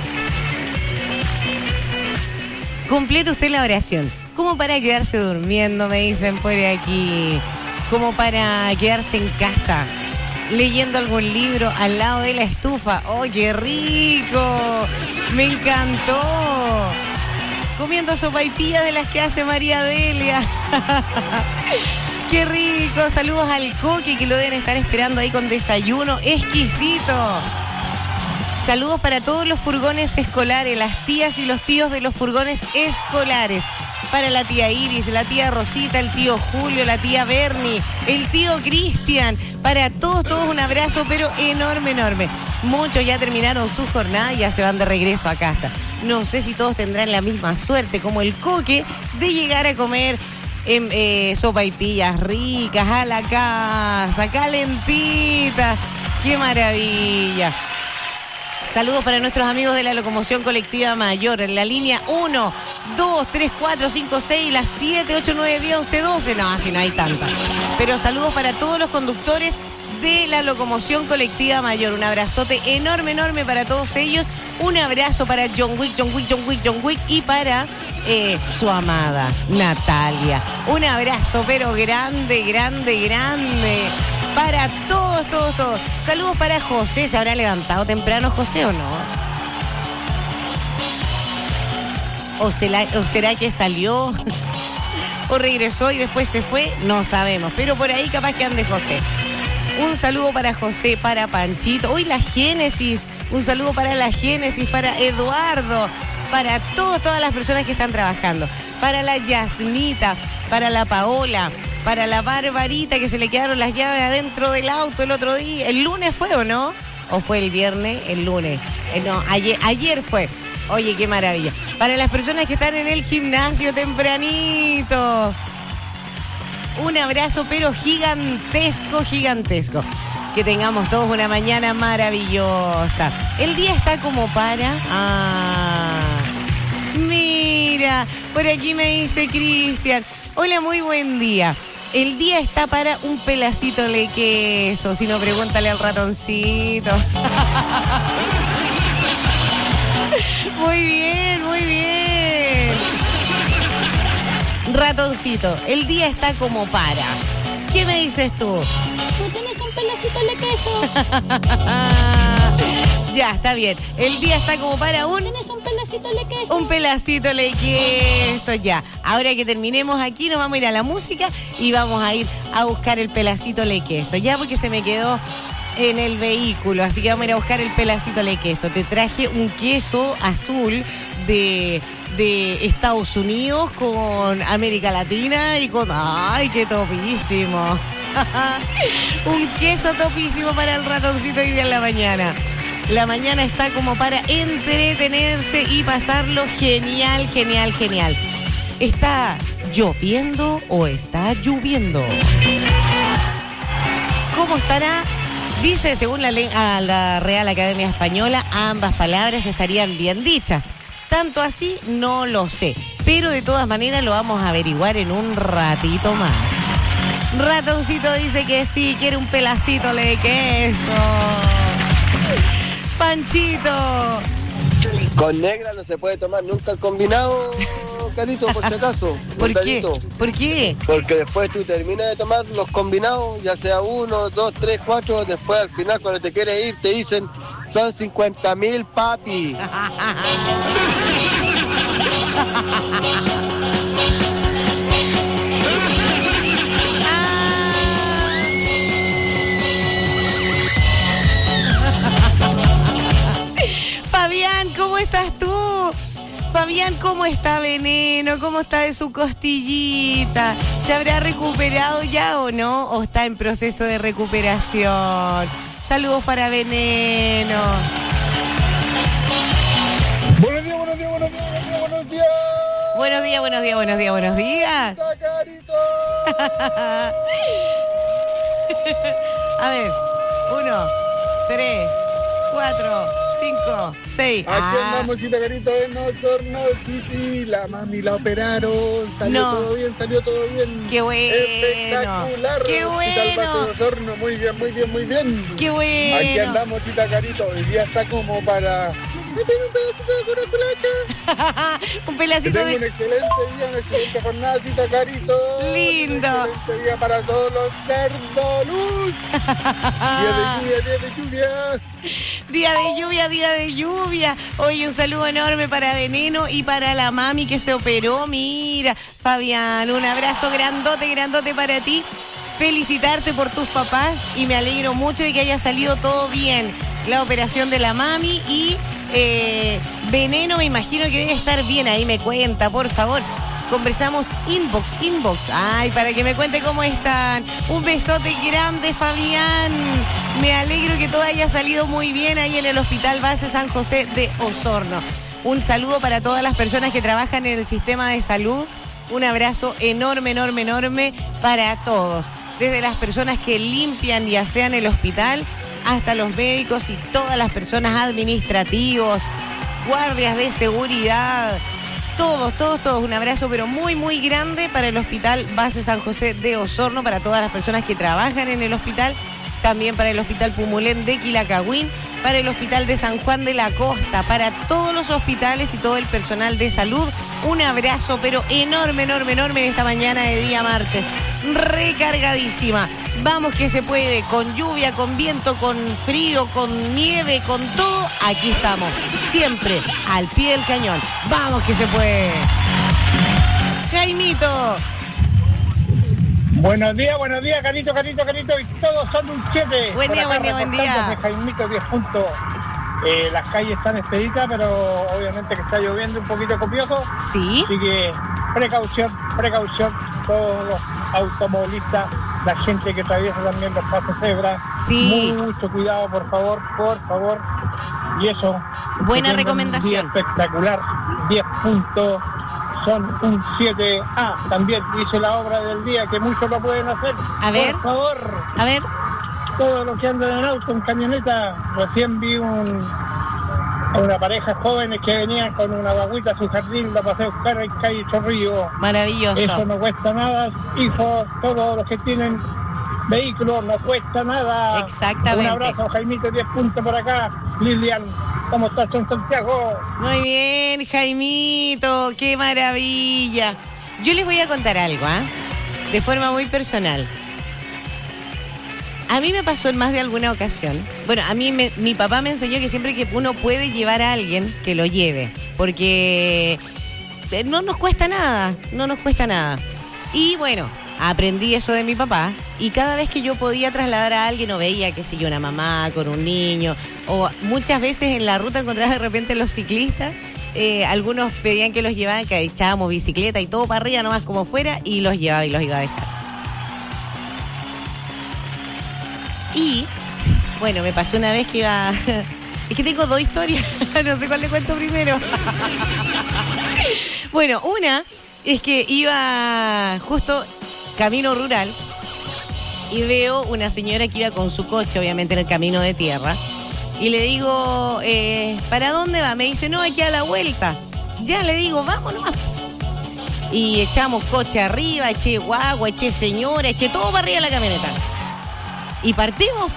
Complete usted la oración. Como para quedarse durmiendo, me dicen por aquí. Como para quedarse en casa, leyendo algún libro al lado de la estufa. ¡Oh, qué rico! ¡Me encantó! Comiendo sopaipillas de las que hace María Delia. ¡Qué rico! Saludos al Coque, que lo deben estar esperando ahí con desayuno exquisito. Saludos para todos los furgones escolares, las tías y los tíos de los furgones escolares. Para la tía Iris, la tía Rosita, el tío Julio, la tía Bernie, el tío Cristian. Para todos, todos un abrazo, pero enorme, enorme. Muchos ya terminaron su jornada y ya se van de regreso a casa. No sé si todos tendrán la misma suerte como el Coque de llegar a comer eh, eh, sopaipillas ricas a la casa, calentitas. ¡Qué maravilla! Saludos para nuestros amigos de la locomoción colectiva mayor, en la línea uno, dos, tres, cuatro, cinco, seis, las siete, ocho, nueve, diez, once, doce. No, así no hay tantas. Pero saludos para todos los conductores de la locomoción colectiva mayor. Un abrazote enorme, enorme para todos ellos. Un abrazo para John Wick, John Wick, John Wick, John Wick y para eh, su amada Natalia. Un abrazo, pero grande, grande, grande. Para todos, todos, todos. Saludos para José. ¿Se habrá levantado temprano José o no? ¿O será, o será que salió? ¿O regresó y después se fue? No sabemos. Pero por ahí capaz que ande José. Un saludo para José, para Panchito. Hoy la Génesis. Un saludo para la Génesis, para Eduardo. Para todos, todas las personas que están trabajando. Para la Yasmita, para la Paola. Para la Barbarita, que se le quedaron las llaves adentro del auto el otro día. ¿El lunes fue o no? ¿O fue el viernes? El lunes. Eh, no, ayer, ayer fue. Oye, qué maravilla. Para las personas que están en el gimnasio tempranito. Un abrazo, pero gigantesco, gigantesco. Que tengamos todos una mañana maravillosa. El día está como para... Ah, mira, por aquí me dice Cristian. Hola, muy buen día. El día está para un pedacito de queso. Si no, pregúntale al ratoncito. Muy bien, muy bien. Ratoncito, el día está como para. ¿Qué me dices tú? ¿Tú tienes un pedacito de queso? Ya, está bien. El día está como para un... ¿Tienes un pedacito de queso? Un pedacito de queso, ya. Ahora que terminemos aquí, nos vamos a ir a la música y vamos a ir a buscar el pedacito de queso. Ya, porque se me quedó en el vehículo, así que vamos a ir a buscar el pedacito de queso. Te traje un queso azul de, de Estados Unidos con América Latina y con... ¡Ay, qué topísimo! Un queso topísimo para el ratoncito hoy día en la mañana. La mañana está como para entretenerse y pasarlo genial, genial, genial. ¿Está lloviendo o está lloviendo? ¿Cómo estará? Dice, según la, ley, a la Real Academia Española, ambas palabras estarían bien dichas. Tanto así, no lo sé. Pero de todas maneras lo vamos a averiguar en un ratito más. Ratoncito dice que sí, quiere un pedacito de queso. Panchito. Con negra no se puede tomar nunca el combinado, Carito, por si acaso. ¿Por qué? ¿Por qué? Porque después tú terminas de tomar los combinados, ya sea uno, dos, tres, cuatro, después al final cuando te quieres ir te dicen son cincuenta mil, papi. Fabián, ¿cómo estás tú? Fabián, ¿cómo está Veneno? ¿Cómo está de su costillita? ¿Se habrá recuperado ya o no? ¿O está en proceso de recuperación? Saludos para Veneno. Buenos días, buenos días, buenos días, buenos días, buenos días. Buenos días, buenos días, buenos días, buenos días. A ver, uno, tres, cuatro, cinco, seis. Aquí Ah. andamos, Cita Carito, en Osorno, Titi. La mami la operaron. Salió No. todo bien, salió todo bien. Qué bueno. Espectacular. Qué Hospital Base bueno. de Osorno, muy bien, muy bien, muy bien. Qué bueno. Aquí andamos, Cita Carito. Hoy día está como para... ¿Me tiene un pedacito de curatulacha? Un Que pedacito tenga de... un excelente día, una excelente jornada, Cita Carito. Lindo. Un excelente día para todos los cerdoluz. Día de lluvia, día de lluvia. Día de lluvia, día de lluvia. Oye, un saludo enorme para Veneno y para la mami que se operó. Mira, Fabián, un abrazo grandote, grandote para ti. Felicitarte por tus papás y me alegro mucho de que haya salido todo bien. La operación de la mami y eh, Veneno me imagino que debe estar bien. Ahí me cuenta, por favor. Conversamos inbox, inbox. Ay, para que me cuente cómo están. Un besote grande, Fabián. Me alegro que todo haya salido muy bien ahí en el Hospital Base San José de Osorno. Un saludo para todas las personas que trabajan en el sistema de salud. Un abrazo enorme, enorme, enorme para todos. Desde las personas que limpian y asean el hospital hasta los médicos y todas las personas administrativos, guardias de seguridad. Todos, todos, todos, un abrazo pero muy, muy grande para el Hospital Base San José de Osorno, para todas las personas que trabajan en el hospital, también para el Hospital Pumulén de Quilacagüín, para el Hospital de San Juan de la Costa, para todos los hospitales y todo el personal de salud. Un abrazo pero enorme, enorme, enorme en esta mañana de día martes. Recargadísima. Vamos que se puede, con lluvia, con viento, con frío, con nieve, con todo. Aquí estamos, siempre al pie del cañón. Vamos que se puede. Jaimito. Buenos días, buenos días, Carito, Carito, Carito, y todos son un siete. Buen día, Por acá buen día, buen día. reportándose Jaimito diez puntos. Eh, las calles están expeditas, pero obviamente que está lloviendo un poquito copioso. Sí. Así que precaución, precaución, todos los automovilistas, la gente que atraviesa también los pasos cebra. Sí. Mucho cuidado, por favor, por favor. Y eso. Buena que tengan recomendación. Un día espectacular, diez puntos. Son un siete. Ah, también dice la obra del día que muchos lo pueden hacer. A ver. Por favor. A ver. Todos los que andan en auto, en camioneta. Recién vi un, a una pareja jóvenes que venían con una guaguita a su jardín, la pasé a buscar en calle Chorrillo. Maravilloso. Eso no cuesta nada, hijos, todos los que tienen vehículos, no cuesta nada. Exactamente. Un abrazo, Jaimito, diez puntos por acá. Lilian, ¿cómo estás en Santiago? Muy bien, Jaimito, qué maravilla. Yo les voy a contar algo, ¿ah? De forma muy personal. A mí me pasó en más de alguna ocasión. Bueno, a mí me, mi papá me enseñó que siempre que uno puede llevar a alguien, que lo lleve. Porque no nos cuesta nada, no nos cuesta nada. Y bueno, aprendí eso de mi papá. Y cada vez que yo podía trasladar a alguien o veía, qué sé yo, una mamá con un niño, o muchas veces en la ruta encontraba de repente los ciclistas, eh, algunos pedían que los llevaban, que echábamos bicicleta y todo para arriba, nomás como fuera, y los llevaba y los iba a dejar. Y, bueno, me pasó una vez que iba... Es que tengo dos historias, no sé cuál le cuento primero. Bueno, una es que iba justo camino rural y veo una señora que iba con su coche, obviamente en el camino de tierra, y le digo, eh, ¿para dónde va? Me dice, no, aquí a la vuelta. Ya le digo, vamos nomás. Y echamos coche arriba, eché guagua, eché señora, eché todo para arriba de la camioneta. Y partimos.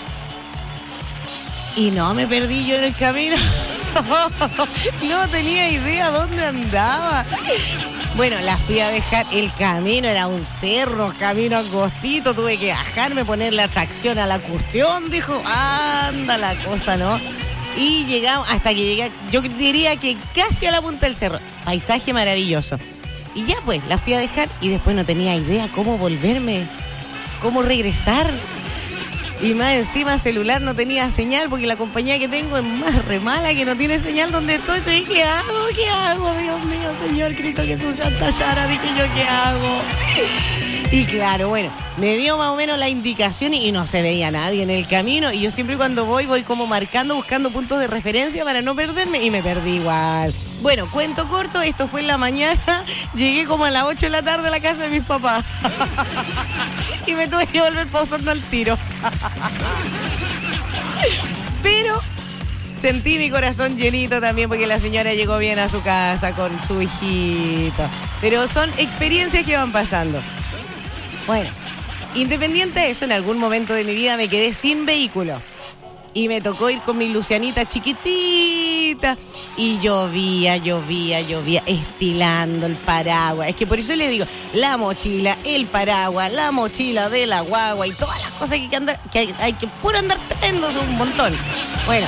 Y no me perdí yo en el camino. No tenía idea dónde andaba. Bueno, la fui a dejar. El camino era un cerro, camino angostito. Tuve que bajarme, poner la tracción a la cuestión. Dijo, anda la cosa, ¿no? Y llegamos hasta que llegué, yo diría que casi a la punta del cerro. Paisaje maravilloso. Y ya pues, la fui a dejar y después no tenía idea cómo volverme, cómo regresar. Y más encima celular no tenía señal porque la compañía que tengo es más re mala, que no tiene señal donde estoy. Entonces, ¿qué hago? ¿Qué hago? Dios mío, Señor Cristo Jesús, Santa Yara, dije yo, ¿qué hago? Y claro, bueno, me dio más o menos la indicación y, y no se veía nadie en el camino. Y yo siempre cuando voy, voy como marcando, buscando puntos de referencia para no perderme y me perdí igual. Bueno, cuento corto, esto fue en la mañana. Llegué como a las ocho de la tarde a la casa de mis papás. Y me tuve que volver para Osorno al tiro. Pero Sentí mi corazón llenito también porque la señora llegó bien a su casa con su hijito. Pero son experiencias que van pasando. Bueno, independiente de eso, en algún momento de mi vida me quedé sin vehículo. Y me tocó ir con mi Lucianita chiquitita. Y llovía, llovía, llovía, estilando el paraguas. Es que por eso le digo, la mochila, el paraguas, la mochila de la guagua y todas las cosas que hay que andar, que hay, hay que puro andar trayendo, son un montón. Bueno,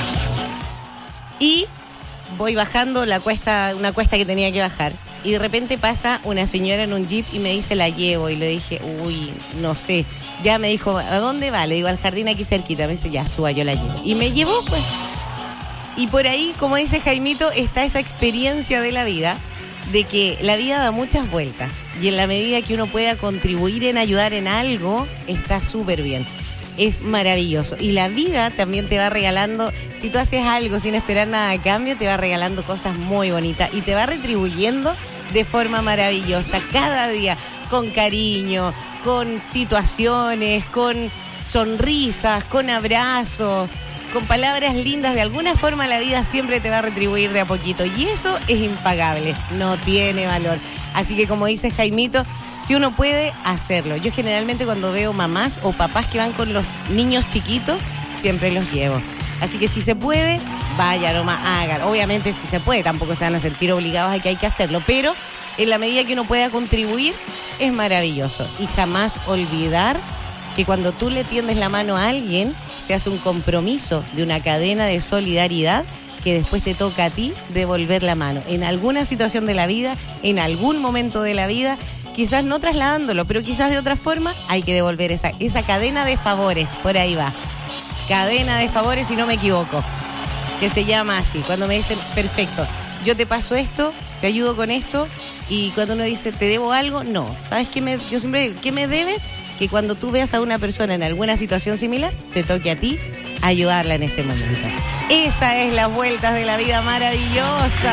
y voy bajando la cuesta, una cuesta que tenía que bajar. Y de repente pasa una señora en un jeep y me dice, la llevo. Y le dije, uy, no sé. Ya me dijo, ¿a dónde va? Le digo, al jardín aquí cerquita. Me dice, ya, suba, yo la llevo. Y me llevó, pues. Y por ahí, como dice Jaimito, está esa experiencia de la vida, de que la vida da muchas vueltas. Y en la medida que uno pueda contribuir en ayudar en algo, está súper bien. Es maravilloso. Y la vida también te va regalando, si tú haces algo sin esperar nada a cambio, te va regalando cosas muy bonitas y te va retribuyendo de forma maravillosa cada día, con cariño, con situaciones, con sonrisas, con abrazos, con palabras lindas. De alguna forma la vida siempre te va a retribuir de a poquito y eso es impagable, no tiene valor. Así que como dice Jaimito, si uno puede hacerlo. Yo generalmente cuando veo mamás o papás que van con los niños chiquitos, siempre los llevo. Así que si se puede, vaya nomás, hágalo. Obviamente si se puede, tampoco se van a sentir obligados a que hay que hacerlo, pero en la medida que uno pueda contribuir, es maravilloso. Y jamás olvidar que cuando tú le tiendes la mano a alguien, se hace un compromiso de una cadena de solidaridad que después te toca a ti devolver la mano. En alguna situación de la vida, en algún momento de la vida, quizás no trasladándolo, pero quizás de otra forma, hay que devolver esa, esa cadena de favores. Por ahí va. Cadena de favores, si no me equivoco. Que se llama así. Cuando me dicen, perfecto, yo te paso esto, te ayudo con esto, y cuando uno dice, ¿te debo algo? No. ¿Sabes qué me, yo siempre digo, ¿qué me debes? Que cuando tú veas a una persona en alguna situación similar, te toque a ti ayudarla en ese momento. Esa es las vueltas de la vida maravillosas.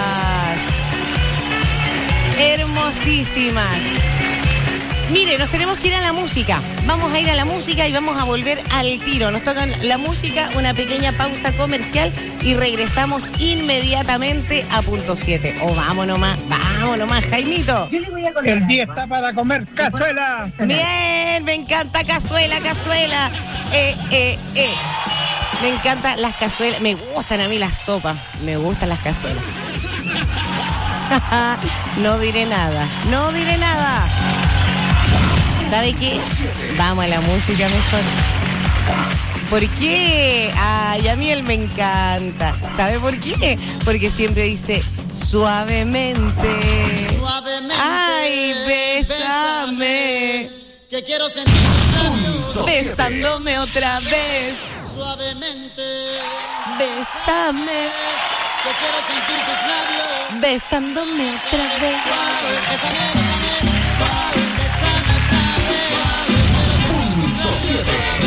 Hermosísimas. Mire, nos tenemos que ir a la música. Vamos a ir a la música y vamos a volver al tiro. Nos toca la música, una pequeña pausa comercial y regresamos inmediatamente a punto siete. O oh, vamos nomás, vamos nomás, Jaimito. El día está para comer cazuela. Bien, me encanta cazuela, cazuela. Eh, eh, eh. Me encantan las cazuelas. Me gustan a mí las sopas. Me gustan las cazuelas. No diré nada, no diré nada. ¿Sabe qué? Vamos a la música mejor. ¿Por qué? Ay, a mí él me encanta. ¿Sabe por qué? Porque siempre dice suavemente. Suavemente. Ay, bésame. Que quiero sentir tus labios. Besándome otra vez. Suavemente. Bésame. Que quiero sentir tus labios. Besándome otra vez. Suave, bésame, bésame. Suave, bésame otra vez. Suave, quiero sentir tus labios.